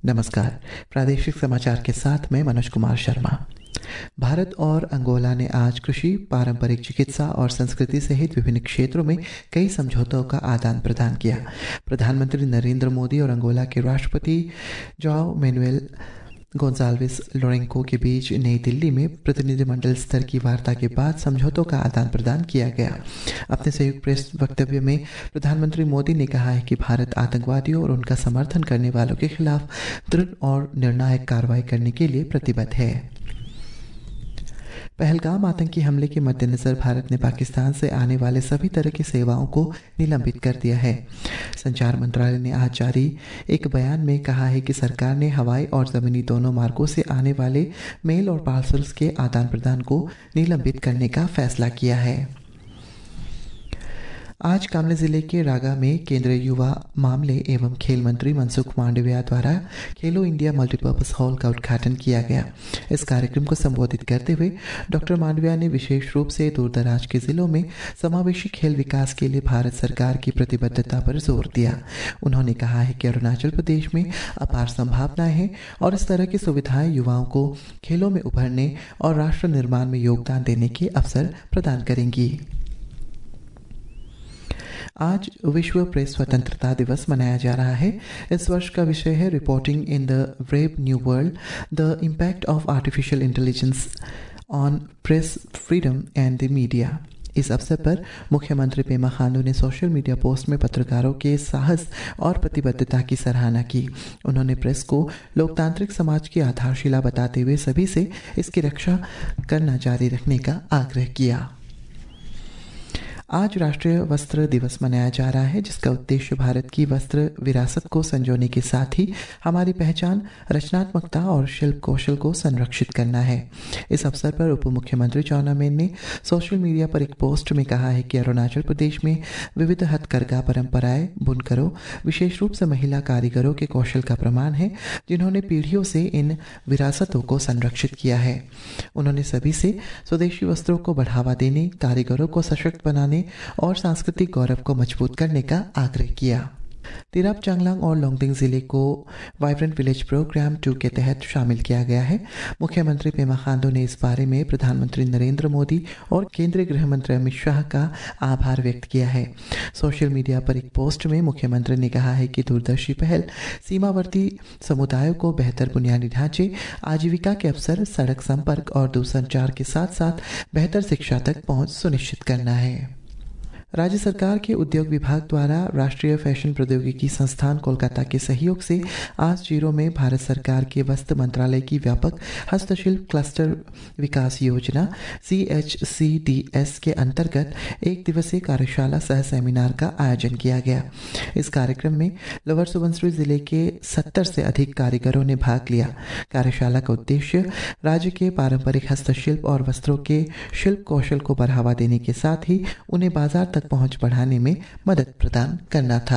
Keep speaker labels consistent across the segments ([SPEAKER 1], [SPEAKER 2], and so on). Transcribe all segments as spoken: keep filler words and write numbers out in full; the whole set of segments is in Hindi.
[SPEAKER 1] नमस्कार। प्रादेशिक समाचार के साथ मैं मनोज कुमार शर्मा। भारत और अंगोला ने आज कृषि, पारंपरिक चिकित्सा और संस्कृति सहित विभिन्न क्षेत्रों में कई समझौतों का आदान प्रदान किया। प्रधानमंत्री नरेंद्र मोदी और अंगोला के राष्ट्रपति जोआओ मैनुएल गोंजाल्वेस लोरेंको के बीच नई दिल्ली में प्रतिनिधिमंडल स्तर की वार्ता के बाद समझौतों का आदान प्रदान किया गया। अपने संयुक्त प्रेस वक्तव्य में प्रधानमंत्री मोदी ने कहा है कि भारत आतंकवादियों और उनका समर्थन करने वालों के खिलाफ दृढ़ और निर्णायक कार्रवाई करने के लिए प्रतिबद्ध है। पहलगाम आतंकी हमले के मद्देनजर भारत ने पाकिस्तान से आने वाले सभी तरह की सेवाओं को निलंबित कर दिया है। संचार मंत्रालय ने आज जारी एक बयान में कहा है कि सरकार ने हवाई और जमीनी दोनों मार्गों से आने वाले मेल और पार्सल्स के आदान प्रदान को निलंबित करने का फैसला किया है। आज कामले जिले के रागा में केंद्रीय युवा मामले एवं खेल मंत्री मनसुख मांडविया द्वारा खेलो इंडिया मल्टीपर्पज हॉल का उद्घाटन किया गया। इस कार्यक्रम को संबोधित करते हुए डॉक्टर मांडविया ने विशेष रूप से दूरदराज के जिलों में समावेशी खेल विकास के लिए भारत सरकार की प्रतिबद्धता पर जोर दिया। उन्होंने कहा है कि अरुणाचल प्रदेश में अपार संभावनाएं हैं और इस तरह की सुविधाएं युवाओं को खेलों में उभरने और राष्ट्र निर्माण में योगदान देने के अवसर प्रदान करेंगी। आज विश्व प्रेस स्वतंत्रता दिवस मनाया जा रहा है। इस वर्ष का विषय है reporting in the brave new world, the impact of artificial intelligence on press freedom and the media. इस अवसर पर मुख्यमंत्री पेमा खांडू ने सोशल मीडिया पोस्ट में पत्रकारों के साहस और प्रतिबद्धता की सराहना की। उन्होंने प्रेस को लोकतांत्रिक समाज की आधारशिला बताते हुए सभी से इसकी रक्षा करना जारी रखने का आग्रह किया। आज राष्ट्रीय वस्त्र दिवस मनाया जा रहा है, जिसका उद्देश्य भारत की वस्त्र विरासत को संजोने के साथ ही हमारी पहचान, रचनात्मकता और शिल्प कौशल को संरक्षित करना है। इस अवसर पर उप मुख्यमंत्री चाउना मेन ने सोशल मीडिया पर एक पोस्ट में कहा है कि अरुणाचल प्रदेश में विविध हथकरघा परंपराएं, बुनकरों, विशेष रूप से महिला कारीगरों के कौशल का प्रमाण है, जिन्होंने पीढ़ियों से इन विरासतों को संरक्षित किया है। उन्होंने सभी से स्वदेशी वस्त्रों को बढ़ावा देने, कारीगरों को सशक्त बनाने और सांस्कृतिक गौरव को मजबूत करने का आग्रह किया। तिरप चांगलांग और लोंगडिंग जिले को वाइब्रेंट विलेज प्रोग्राम टू के तहत शामिल किया गया है। मुख्यमंत्री पेमा खांडू ने इस बारे में प्रधानमंत्री नरेंद्र मोदी और केंद्रीय गृह मंत्री अमित शाह का आभार व्यक्त किया है। सोशल मीडिया पर एक पोस्ट में मुख्यमंत्री ने कहा है कि दूरदर्शी पहल सीमावर्ती समुदायों को बेहतर बुनियादी ढांचे, आजीविका के अवसर, सड़क संपर्क और दूरसंचार के साथ साथ बेहतर शिक्षा तक पहुंच सुनिश्चित करना है। राज्य सरकार के उद्योग विभाग द्वारा राष्ट्रीय फैशन प्रौद्योगिकी संस्थान कोलकाता के सहयोग से आज जीरो में भारत सरकार के वस्त्र मंत्रालय की व्यापक हस्तशिल्प क्लस्टर विकास योजना C H C D S के अंतर्गत एक दिवसीय कार्यशाला सह सेमिनार का आयोजन किया गया। इस कार्यक्रम में लोअर सुबनसिरी जिले के सत्तर से अधिक कारीगरों ने भाग लिया। कार्यशाला का उद्देश्य राज्य के पारंपरिक हस्तशिल्प और वस्त्रों के शिल्प कौशल को बढ़ावा देने के साथ ही उन्हें बाजार तक पहुंच बढ़ाने में मदद प्रदान करना था।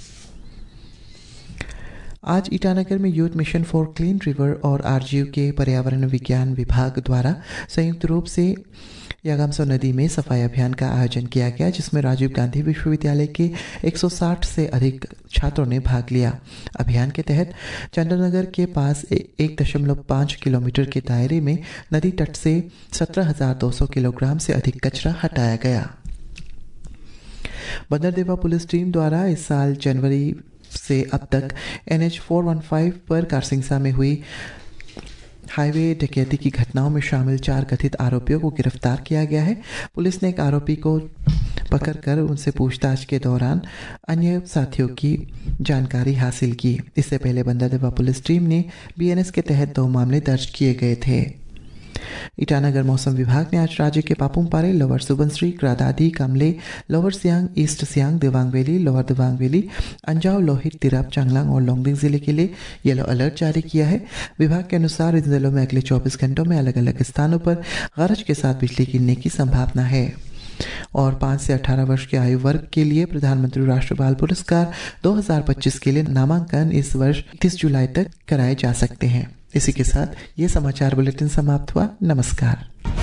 [SPEAKER 1] आज ईटानगर में youth mission for clean river और आरजीयू के पर्यावरण विज्ञान विभाग द्वारा संयुक्त रूप से यागामसो नदी में सफाई अभियान का आयोजन किया गया, जिसमें राजीव गांधी विश्वविद्यालय के एक सौ साठ से अधिक छात्रों ने भाग लिया। अभियान के तहत चंद्रनगर के पास एक दशमलव पाँच किलोमीटर के दायरे में नदी तट से सत्रह हजार दो सौ किलोग्राम से अधिक कचरा हटाया गया। बंदरदेवा पुलिस टीम द्वारा इस साल जनवरी से अब तक एन एच चार सौ पंद्रह पर कारसिंगसा में हुई हाईवे डकैती की घटनाओं में शामिल चार कथित आरोपियों को गिरफ्तार किया गया है। पुलिस ने एक आरोपी को पकड़कर उनसे पूछताछ के दौरान अन्य साथियों की जानकारी हासिल की। इससे पहले बंदरदेवा पुलिस टीम ने बी एन एस के तहत दो मामले दर्ज किए गए थे। ईटानगर मौसम विभाग ने आज राज्य के Papum Pare, lower Subansiri, Kra Daadi, Kamle, lower Siang, east Siang, Dibang valley, lower Dibang valley, Anjaw, Lohit, Tirap Changlang और लोंगडिंग जिले के लिए येलो अलर्ट जारी किया है। विभाग के अनुसार इन जिलों में अगले चौबीस घंटों में अलग अलग स्थानों पर गरज के साथ बिजली गिरने की संभावना है। और पाँच से अठारह वर्ष के आयु वर्ग के लिए प्रधानमंत्री राष्ट्रीय बाल पुरस्कार दो हज़ार पच्चीस के लिए नामांकन इस वर्ष इकतीस जुलाई तक कराए जा सकते हैं। इसी के साथ ये समाचार बुलेटिन समाप्त हुआ। नमस्कार।